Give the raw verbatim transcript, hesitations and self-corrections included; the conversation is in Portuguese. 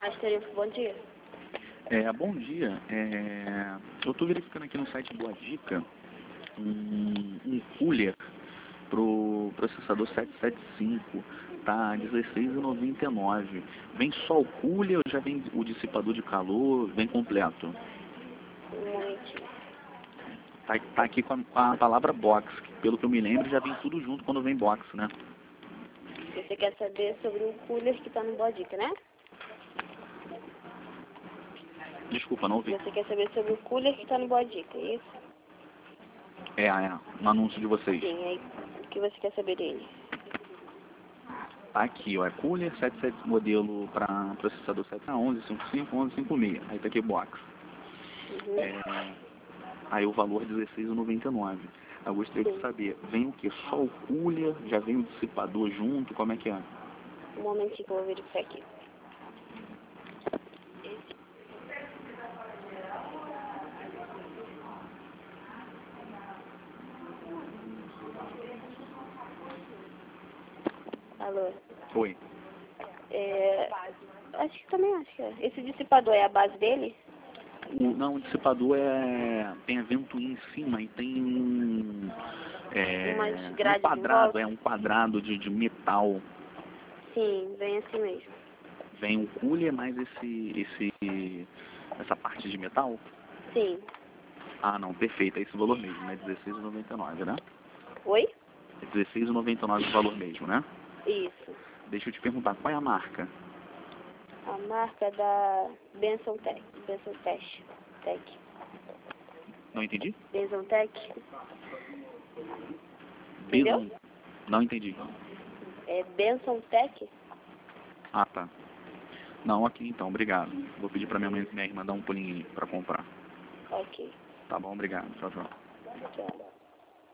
Asterisco, bom dia. É, bom dia. É, eu estou verificando aqui no site Boa Dica um, um cooler pro processador setecentos e setenta e cinco, tá dezesseis reais e noventa e nove centavos. Vem só o cooler ou já vem o dissipador de calor, vem completo? Um momentinho. Tá, tá aqui com a, com a palavra box, que pelo que eu me lembro já vem tudo junto quando vem box, né? Você quer saber sobre o cooler que está no Boa Dica, né? Desculpa, não ouvi. Você quer saber sobre o cooler que está no Boa Dica, é isso? É, é, no anúncio de vocês. Sim, aí o que você quer saber dele? Tá aqui, ó, é cooler setenta e sete modelo para processador sete A onze, cinquenta e cinco, onze, cinquenta e seis. Aí tá aqui box. Uhum. É, aí o valor é dezesseis reais e noventa e nove centavos. Eu gostaria Sim. de saber, vem o que? Só o cooler? Já vem o dissipador junto? Como é que é? Um momentinho que eu vou verificar aqui. Alô? Oi. É, acho que também acho que é. Esse dissipador é a base dele? O, não, o dissipador é, tem a ventoinha em cima e tem um, é, Umas um grades em quadrado, volta? é um quadrado de, de metal. Sim, bem assim mesmo. Vem o cooler mais esse, esse, essa parte de metal? Sim. Ah, não, perfeito, é esse valor mesmo, né? dezesseis reais e noventa e nove centavos, né? Oi? É dezesseis reais e noventa e nove centavos o valor mesmo, né? Isso. Deixa eu te perguntar, qual é a marca? A marca da Benson Tech. Benson Tech. Tech. Não entendi? Benson Tech. Entendeu? Bison. Não entendi. É Benson Tech? Ah, tá. Não, aqui então, obrigado. Vou pedir pra minha mãe e minha irmã dar um pulinho aí pra comprar. Ok. Tá bom, obrigado. Tchau, tchau. Tchau.